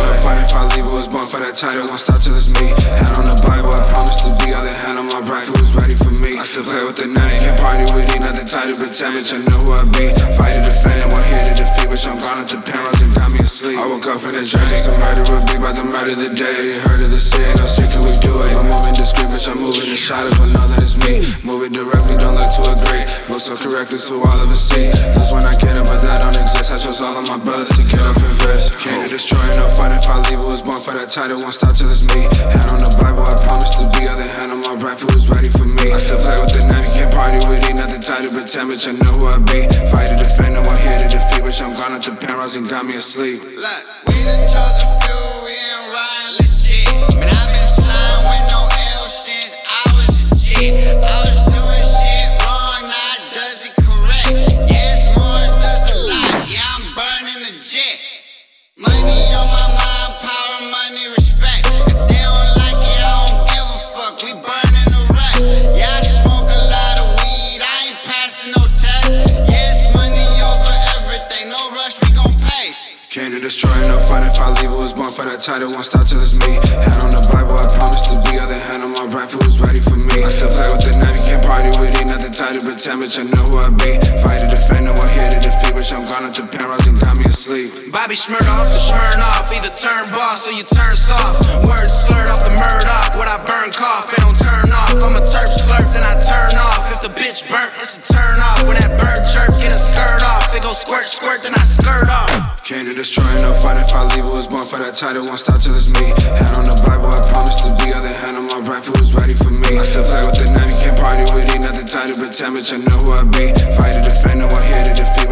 no fight if I leave, it was born for that title, won't stop till it's me. Hand on the Bible, I promise to be, other hand on my right, who was ready for me. I still play with the night, can't party with it, not the title, pretend, bitch, I know who I be. Fight to defend it, one here to defeat, bitch, I'm gone at the penrose and got me asleep. I woke up from the jersey, some murder would be about the murder the day. You heard of the city, no secret, we do it. I'm moving discreet, bitch, I'm moving in shadows, but know that it's me. Move it directly, don't look to agree. Move so correctly so all of us see. That's when I get up, but that don't exist. I chose all of my brothers to get up and verse. Came to destroy, no fight if I leave, it was born for that title, won't stop till it's me. Hand on the Bible, I promise to be, other hand on my right, who was ready for me. I still play with the knife, you can't party with it, not the title, pretend, bitch, I know who I be. Fight to defend, no one here to defeat, bitch, I'm gone at the penrose and got me asleep. Look, we the chosen few, we ain't riding legit. Man, I've been sliding with no L since I was a G. I was doing shit wrong, now it does it correct. Yeah, it's more, it does a lot. Yeah, I'm burning the jet. Money on my mind, power, money, respect. If they don't like it, I don't give a fuck. We burning the rest. Yeah, I smoke a lot of weed, I ain't passing no test. Yeah, it's money over everything, no rush, we gon' pace. Came to destroy, no fight if I leave, it was born for that title, won't stop till it's me. Hand on the Bible, I promise to be, other hand on my right, who was ready for me. I still play with the knife, you can't party with it, not the title, pretend, bitch, I know who I be. Fight to defend, no one here to defeat, bitch, I'm gone at the penrose and got me asleep. Bobby Shmurdoff to Smirnoff, either turn boss or you turn soft. Words slurred off the Murdoch, what I burn cough, it don't turn off. I'm a terp slurp, then I turn off. If the bitch burnt, it's a turn off. When that bird chirp, get a skirt off. They go squirt, squirt, then I skirt off. Came to destroy, no fight if I leave, it was born for that title, won't stop till it's me. Hand on the Bible, I promise to be, other hand on my right, who was ready for me. I still play with the knife, you can't party with it, not the title, pretend, bitch, I know who I be. Fight to defend, no one here to defeat,